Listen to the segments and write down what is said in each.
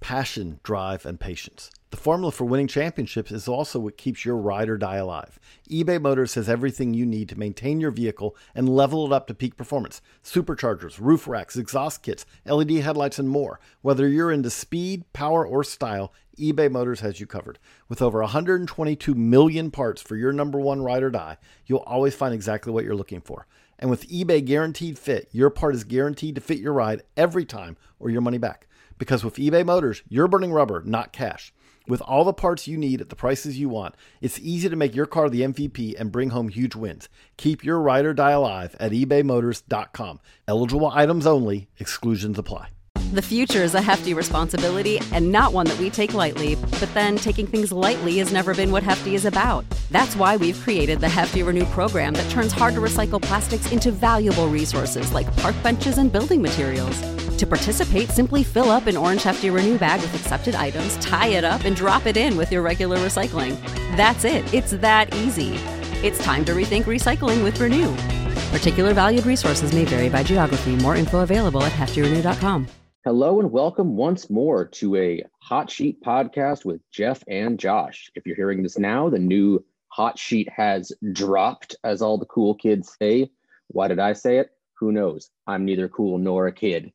passion, drive, and patience. The formula for winning championships is also what keeps your ride or die alive. eBay Motors has everything you need to maintain your vehicle and level it up to peak performance. Superchargers, roof racks, exhaust kits, LED headlights, and more. Whether you're into speed, power, or style, eBay Motors has you covered. With over 122 million parts for your number one ride or die, you'll always find exactly what you're looking for. And with eBay Guaranteed Fit, your part is guaranteed to fit your ride every time or your money back. Because with eBay Motors, you're burning rubber, not cash. With all the parts you need at the prices you want, it's easy to make your car the MVP and bring home huge wins. Keep your ride or die alive at ebaymotors.com. Eligible items only. Exclusions apply. The future is a hefty responsibility and not one that we take lightly. But then taking things lightly has never been what Hefty is about. That's why we've created the Hefty Renew program that turns hard to recycle plastics into valuable resources like park benches and building materials. To participate, simply fill up an orange Hefty Renew bag with accepted items, tie it up, and drop it in with your regular recycling. That's it. It's that easy. It's time to rethink recycling with Renew. Particular valued resources may vary by geography. More info available at heftyrenew.com. Hello and welcome once more to a Hot Sheet podcast with Jeff and Josh. If you're hearing this now, the new Hot Sheet has dropped, as all the cool kids say. Why did I say it? Who knows? I'm neither cool nor a kid.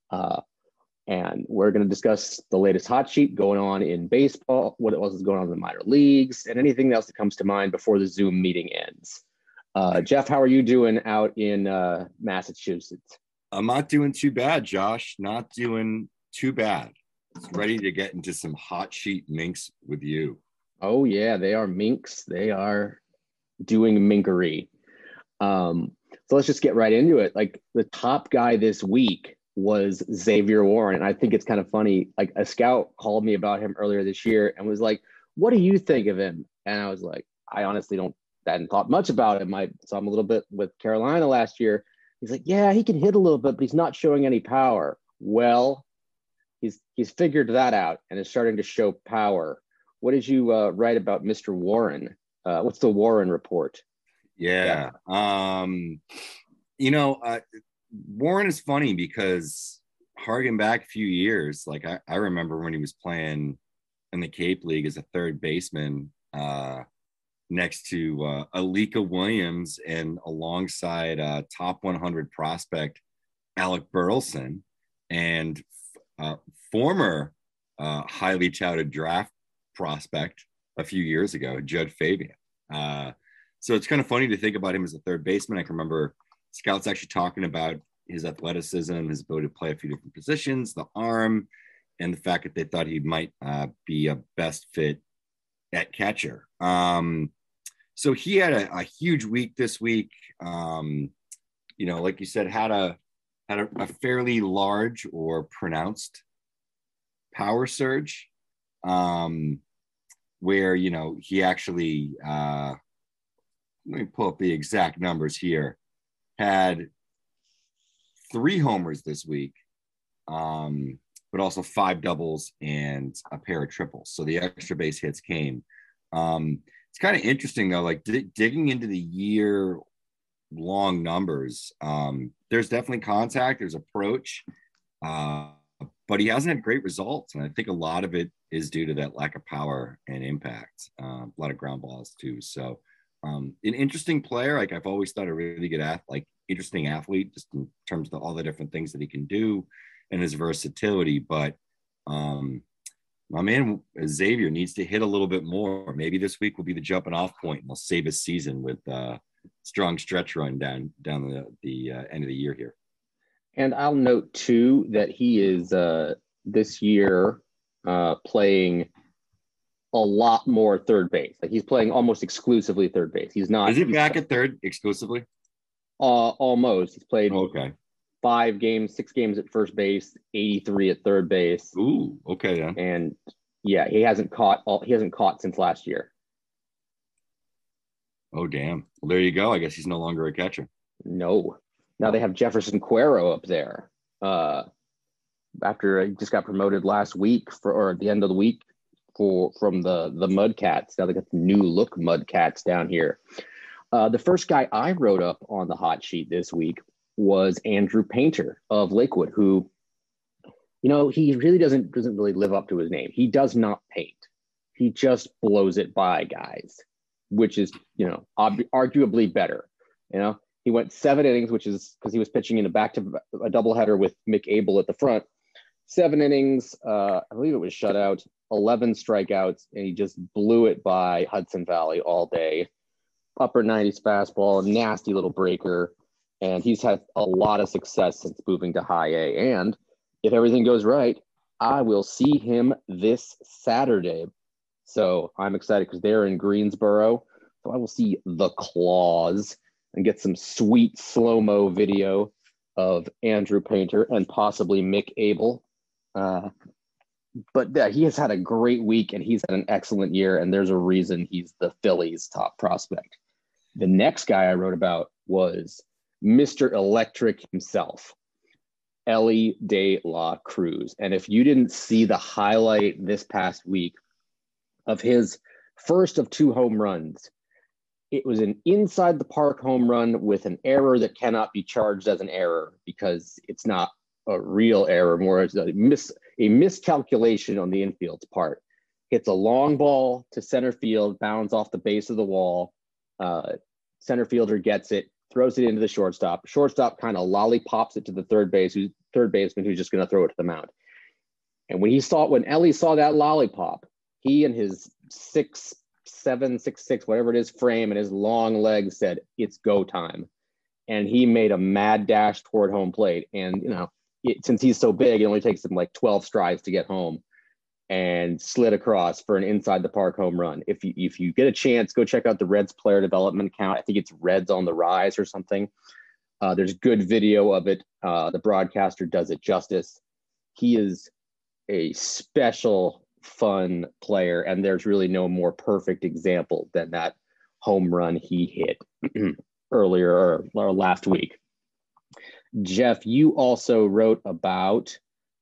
And we're going to discuss the latest Hot Sheet going on in baseball, what else is going on in the minor leagues, and anything else that comes to mind before the Zoom meeting ends. Jeff, how are you doing out in Massachusetts? I'm not doing too bad, Josh. Not doing too bad. Ready to get into some Hot Sheet minks with you. Oh, yeah, they are minks. They are doing minkery. So let's just get right into it. Like, the top guy this week was Xavier Warren. And I think it's kind of funny. Like, a scout called me about him earlier this year and was like, what do you think of him? And I was like, I honestly hadn't thought much about him. I saw him a little bit with Carolina last year. He's like, yeah, he can hit a little bit, but he's not showing any power. Well, he's figured that out and is starting to show power. What did you write about Mr. Warren? What's the Warren report? Yeah. Warren is funny because harking back a few years, like I remember when he was playing in the Cape League as a third baseman, next to Alika Williams and alongside top 100 prospect Alec Burleson and former highly touted draft prospect a few years ago, Judd Fabian. So it's kind of funny to think about him as a third baseman. I can remember scouts actually talking about his athleticism, his ability to play a few different positions, the arm, and the fact that they thought he might be a best fit at catcher. So he had a huge week this week. Like you said, had a fairly large or pronounced power surge, where he actually let me pull up the exact numbers here. Had 3 homers this week, but also 5 doubles and a pair of triples. So the extra base hits came. It's kind of interesting though, like digging into the year long numbers. There's definitely contact, there's approach, but he hasn't had great results. And I think a lot of it is due to that lack of power and impact, a lot of ground balls too. So an interesting player. Like I've always thought a really good interesting athlete, just in terms of all the different things that he can do and his versatility. But my man Xavier needs to hit a little bit more. Maybe this week will be the jumping off point and he'll save his season with strong stretch run down the end of the year here. And I'll note too that he is this year playing a lot more third base. Like he's playing almost exclusively third base. He's not. Is it back at third exclusively? Almost. He's played 6 games at first base, 83 at third base. Ooh, okay. Yeah. And yeah, he hasn't caught since last year. Oh, damn. Well, there you go. I guess he's no longer a catcher. No. Now they have Jefferson Cuero up there. After he just got promoted last week or at the end of the week from the Mudcats. Now they got the new look Mudcats down here. The first guy I wrote up on the hot sheet this week was Andrew Painter of Lakewood, who, he really doesn't really live up to his name. He does not paint. He just blows it by guys, which is, arguably better. He went 7 innings, which is because he was pitching in a doubleheader with Mick Abel at the front. 7 innings, I believe it was shutout, 11 strikeouts, and he just blew it by Hudson Valley all day. Upper 90s fastball, nasty little breaker, and he's had a lot of success since moving to high A. And if everything goes right, I will see him this Saturday. So I'm excited because they're in Greensboro. So I will see the Claws and get some sweet slow-mo video of Andrew Painter and possibly Mick Abel. But yeah, he has had a great week and he's had an excellent year, and there's a reason he's the Phillies' top prospect. The next guy I wrote about was Mr. Electric himself, Elly De La Cruz. And if you didn't see the highlight this past week of his first of 2 home runs, it was an inside the park home run with an error that cannot be charged as an error because it's not a real error, more as a miscalculation on the infield's part. Hits a long ball to center field, bounds off the base of the wall. Center fielder gets it, throws it into the shortstop. Shortstop kind of lollipops it to the third baseman who's just going to throw it to the mound. And when Elly saw that lollipop, he and his 6'7", 6'6", whatever it is, frame and his long legs said, "It's go time." And he made a mad dash toward home plate. And, since he's so big, it only takes him like 12 strides to get home, and slid across for an inside the park home run. If you get a chance, go check out the Reds player development account. I think it's Reds on the Rise or something. There's good video of it. The broadcaster does it justice. He is a special, fun player, and there's really no more perfect example than that home run he hit earlier or last week. Jeff, you also wrote about,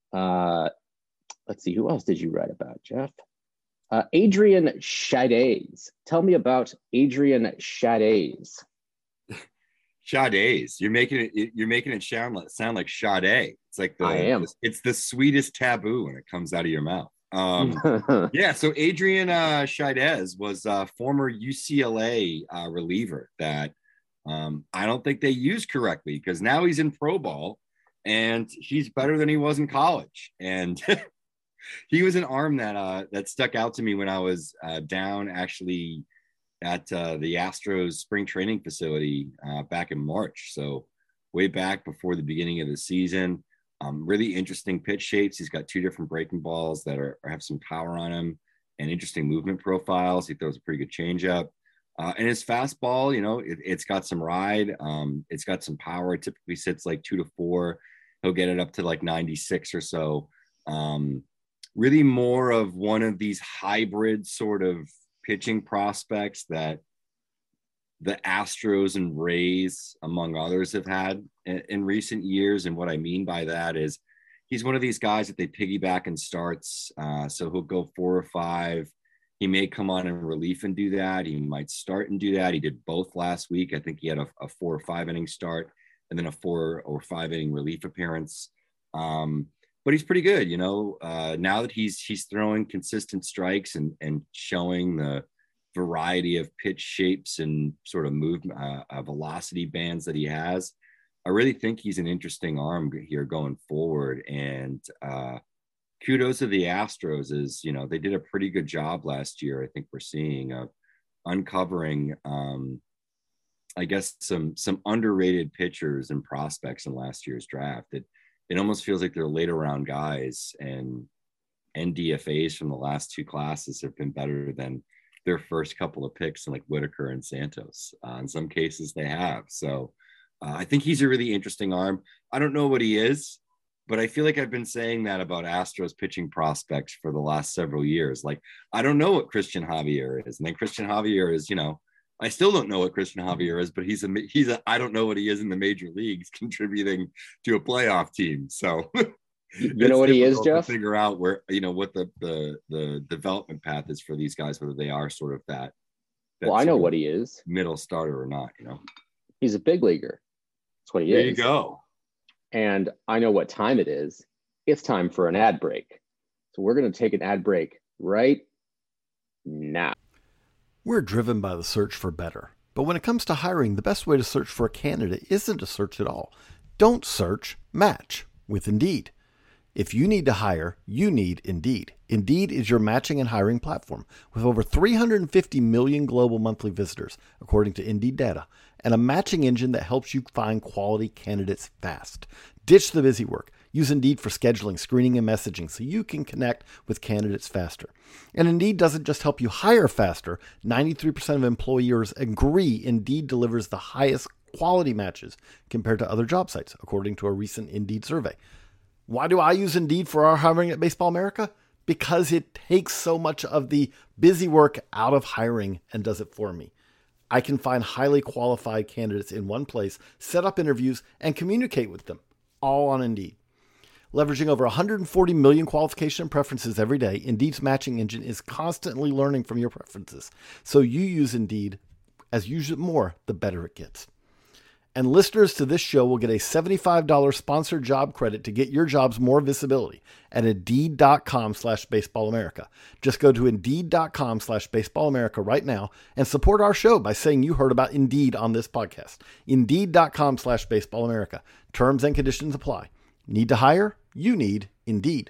let's see, who else did you write about, Jeff? Adrian Shadés. Tell me about Adrian Shadés. Shadés. You're making it sound like Sade. It's like it's the sweetest taboo when it comes out of your mouth. Yeah. So Adrian Shadés was a former UCLA reliever that I don't think they used correctly, because now he's in pro ball and he's better than he was in college. And he was an arm that stuck out to me when I was down actually at the Astros spring training facility back in March. So way back before the beginning of the season. Really interesting pitch shapes. He's got 2 different breaking balls that have some power on him and interesting movement profiles. He throws a pretty good changeup. And his fastball, it's got some ride. It's got some power. It typically sits like 2 to 4. He'll get it up to like 96 or so. Really more of one of these hybrid sort of pitching prospects that the Astros and Rays, among others, have had in recent years. And what I mean by that is he's one of these guys that they piggyback in starts. So he'll go 4 or 5. He may come on in relief and do that. He might start and do that. He did both last week. I think he had a 4 or 5 inning start and then a 4 or 5 inning relief appearance. But he's pretty good, now that he's throwing consistent strikes and showing the variety of pitch shapes and sort of movement, velocity bands that he has. I really think he's an interesting arm here going forward. And kudos to the Astros is, they did a pretty good job last year. I think we're seeing uncovering, I guess, some underrated pitchers and prospects in last year's draft. It almost feels like they're later round guys, and NDFAs from the last 2 classes have been better than their first couple of picks, like Whitaker and Santos. In some cases they have. So I think he's a really interesting arm. I don't know what he is, but I feel like I've been saying that about Astros pitching prospects for the last several years. Like, I don't know what Christian Javier is. And then Christian Javier is, I still don't know what Christian Javier is, but he's a I don't know what he is in the major leagues, contributing to a playoff team. So you know what he is, Jeff? Figure out where, what the development path is for these guys, whether they are sort of that well, I know what he is. Middle starter or not, He's a big leaguer. That's what he is. There you go. And I know what time it is. it's time for an ad break. So we're going to take an ad break right now. We're driven by the search for better. But when it comes to hiring, the best way to search for a candidate isn't to search at all. Don't search, match with Indeed. If you need to hire, you need Indeed. Indeed is your matching and hiring platform with over 350 million global monthly visitors, according to Indeed data, and a matching engine that helps you find quality candidates fast. Ditch the busy work. Use Indeed for scheduling, screening, and messaging so you can connect with candidates faster. And Indeed doesn't just help you hire faster. 93% of employers agree Indeed delivers the highest quality matches compared to other job sites, according to a recent Indeed survey. Why do I use Indeed for our hiring at Baseball America? Because it takes so much of the busy work out of hiring and does it for me. I can find highly qualified candidates in one place, set up interviews, and communicate with them, all on Indeed. Leveraging over 140 million qualification preferences every day, Indeed's matching engine is constantly learning from your preferences. So you use Indeed. As you use it more, the better it gets. And listeners to this show will get a $75 sponsored job credit to get your jobs more visibility at Indeed.com/BaseballAmerica. Just go to Indeed.com/BaseballAmerica right now and support our show by saying you heard about Indeed on this podcast. Indeed.com/BaseballAmerica. Terms and conditions apply. Need to hire? You need Indeed.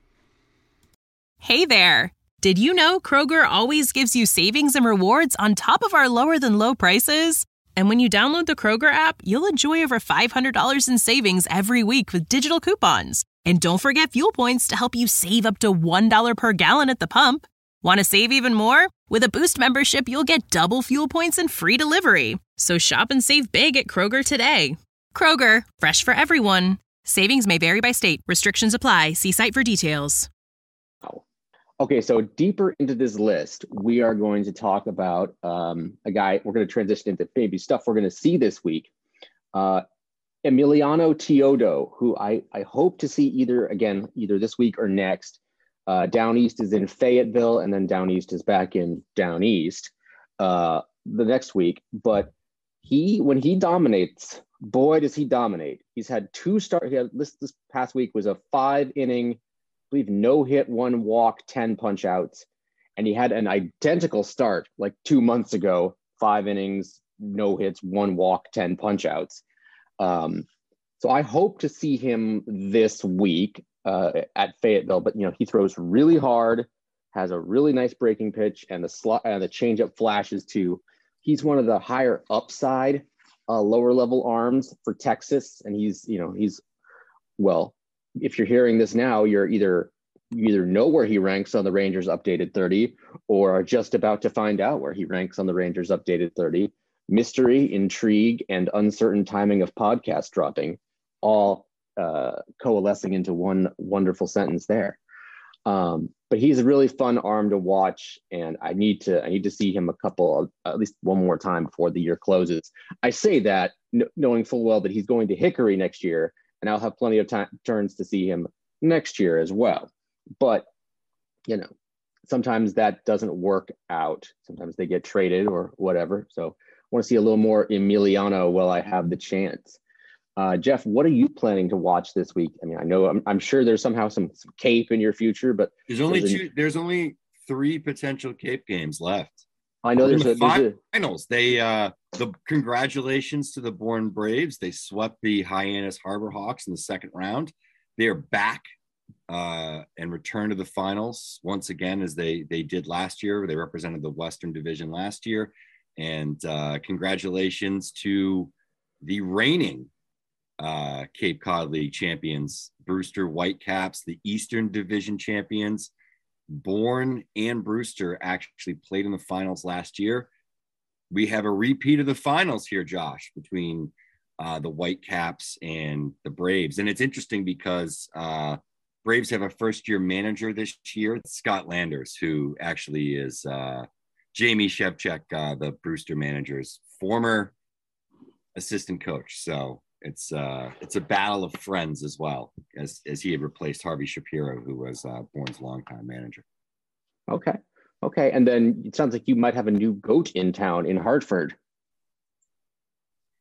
Hey there. Did you know Kroger always gives you savings and rewards on top of our lower than low prices? And when you download the Kroger app, you'll enjoy over $500 in savings every week with digital coupons. And don't forget fuel points to help you save up to $1 per gallon at the pump. Want to save even more? With a Boost membership, you'll get double fuel points and free delivery. So shop and save big at Kroger today. Kroger, fresh for everyone. Savings may vary by state. Restrictions apply. See site for details. Okay, so deeper into this list, we are going to talk about a guy. We're going to transition into maybe stuff we're going to see this week. Emiliano Teodo, who I hope to see either this week or next. Down East is in Fayetteville, and then Down East is back in Down East the next week. But when he dominates, boy, does he dominate. He's had 2 starts. This past week was a 5-inning, I believe, no hit, 1 walk, 10 punch outs. And he had an identical start like 2 months ago, 5 innings, no hits, 1 walk, 10 punch outs. So I hope to see him this week at Fayetteville, but he throws really hard, has a really nice breaking pitch, and the changeup flashes too. He's one of the higher upside lower level arms for Texas. And he's if you're hearing this now, you either know where he ranks on the Rangers updated 30 or are just about to find out where he ranks on the Rangers updated 30. Mystery, intrigue, and uncertain timing of podcast dropping, all coalescing into one wonderful sentence there. But he's a really fun arm to watch, and I need to see him at least one more time before the year closes. I say that knowing full well that he's going to Hickory next year, and I'll have plenty of turns to see him next year as well. But, sometimes that doesn't work out. Sometimes they get traded or whatever. So I want to see a little more Emiliano while I have the chance. Jeff, what are you planning to watch this week? I mean, I know I'm sure there's somehow some Cape in your future, but there's only 3 potential Cape games left. I know there's the finals. The congratulations to the Bourne Braves. They swept the Hyannis Harbor Hawks in the second round. They are back and return to the finals once again, as they did last year. They represented the Western Division last year. And congratulations to the reigning Cape Cod League champions, Brewster Whitecaps, the Eastern Division champions. Bourne and Brewster actually played in the finals last year. We have a repeat of the finals here, Josh, between the Whitecaps and the Braves. And it's interesting because Braves have a first-year manager this year, Scott Landers, who actually is Jamie Shevchuk, the Brewster manager's former assistant coach. So it's a battle of friends as well, as he had replaced Harvey Shapiro, who was Bourne's longtime manager. Okay. And then it sounds like you might have a new goat in town in Hartford.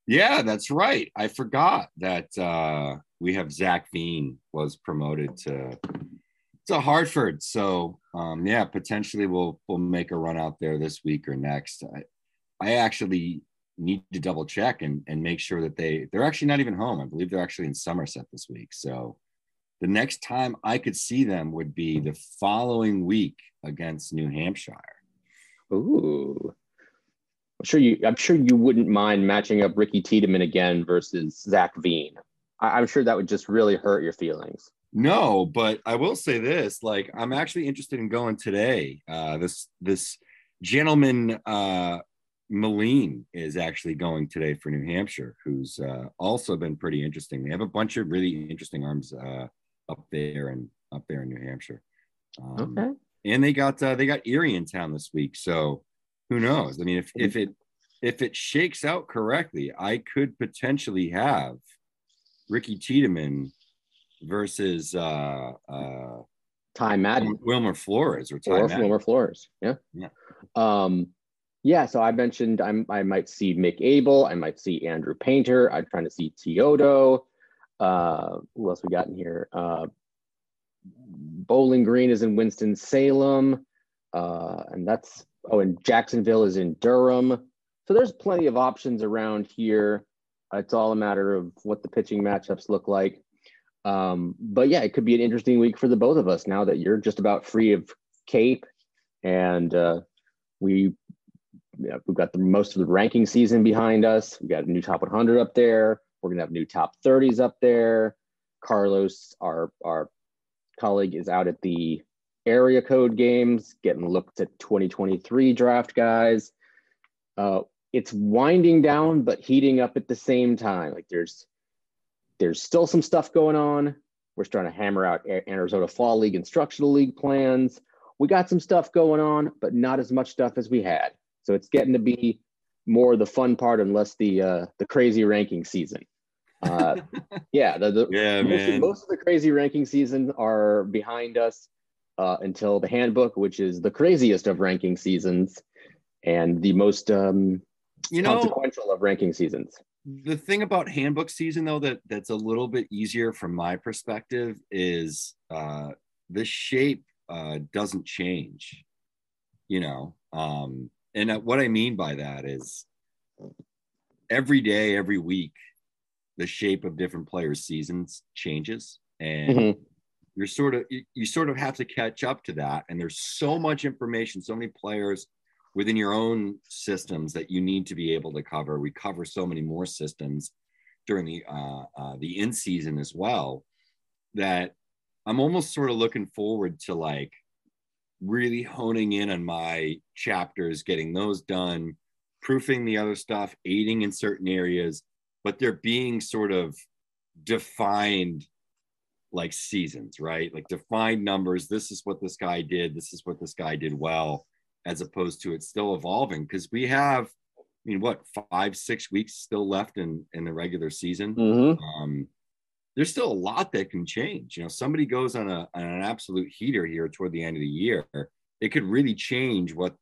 Yeah, that's right. I forgot that we have Zach Veen was promoted to Hartford. So yeah, potentially we'll make a run out there this week or next. I actually need to double check and make sure that they're actually not even home. I believe they're actually in Somerset this week. So the next time I could see them would be the following week against New Hampshire. Ooh. I'm sure you wouldn't mind matching up Ricky Tiedemann again versus Zach Veen. I'm sure that would just really hurt your feelings. No, but I will say this, like, I'm actually interested in going today. This gentleman, Moline, is actually going today for New Hampshire, who's also been pretty interesting. They have a bunch of really interesting arms up there in New Hampshire. Okay. And they got Erie in town this week. So who knows? I mean, if it shakes out correctly, I could potentially have Ricky Tiedemann versus Ty Madden, Wilmer Flores, or Wilmer Flores. Yeah. Yeah. So I mentioned I might see Mick Abel. I might see Andrew Painter. I'm trying to see Teodo. Who else we got in here? Bowling Green is in Winston-Salem. And Jacksonville is in Durham. So there's plenty of options around here. It's all a matter of what the pitching matchups look like. But yeah, it could be an interesting week for the both of us now that you're just about free of Cape, and we've got most of the ranking season behind us. We got a new top 100 up there. We're gonna have new top 30s up there. Carlos, our colleague, is out at the area code games, getting looked at 2023 draft guys. It's winding down, but heating up at the same time. Like there's still some stuff going on. We're starting to hammer out Arizona Fall League Instructional League plans. We got some stuff going on, but not as much stuff as we had. So it's getting to be more the fun part and less the crazy ranking season. Most of the crazy ranking season are behind us until the handbook, which is the craziest of ranking seasons and the most consequential of ranking seasons. The thing about handbook season, though, that's a little bit easier from my perspective is the shape doesn't change, and what I mean by that is every day, every week, the shape of different players' seasons changes, and you sort of have to catch up to that. And there's so much information, so many players within your own systems that you need to be able to cover. We cover so many more systems during the in season as well, that I'm almost sort of looking forward to like really honing in on my chapters, getting those done, proofing the other stuff, aiding in certain areas, but they're being sort of defined like seasons, right? Like defined numbers. This is what this guy did. This is what this guy did well, as opposed to it's still evolving, because we have, 5-6 weeks still left in the regular season. There's still a lot that can change. Somebody goes on an absolute heater here toward the end of the year, it could really change what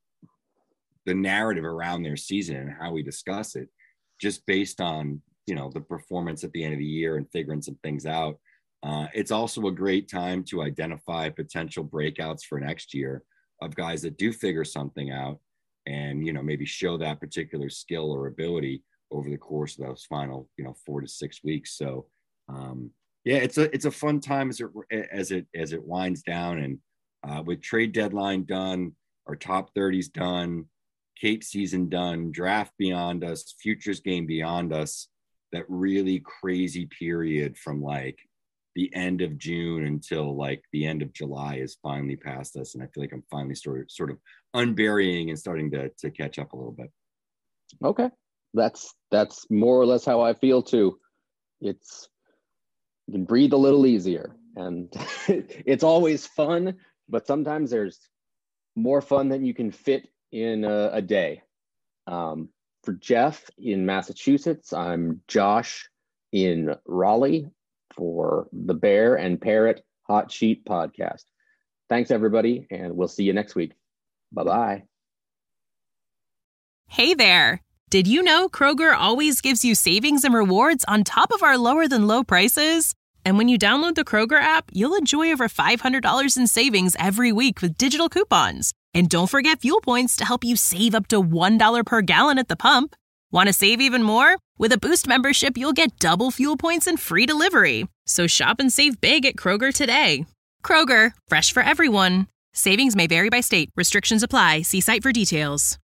the narrative around their season and how we discuss it, just based on the performance at the end of the year and figuring some things out. It's also a great time to identify potential breakouts for next year of guys that do figure something out and maybe show that particular skill or ability over the course of those final 4 to 6 weeks. So it's a fun time as it winds down, and with trade deadline done, our top 30s done, Cape season done, draft beyond us, futures game beyond us, that really crazy period from like the end of June until like the end of July is finally past us. And I feel like I'm finally sort of unburying and starting to catch up a little bit. Okay. That's more or less how I feel too. You can breathe a little easier, and it's always fun, but sometimes there's more fun than you can fit in a day. For Jeff in Massachusetts, I'm Josh in Raleigh for the Bear and Parrot Hot Sheet podcast. Thanks, everybody, and we'll see you next week. Bye-bye. Hey there. Did you know Kroger always gives you savings and rewards on top of our lower than low prices? And when you download the Kroger app, you'll enjoy over $500 in savings every week with digital coupons. And don't forget fuel points to help you save up to $1 per gallon at the pump. Want to save even more? With a Boost membership, you'll get double fuel points and free delivery. So shop and save big at Kroger today. Kroger, fresh for everyone. Savings may vary by state. Restrictions apply. See site for details.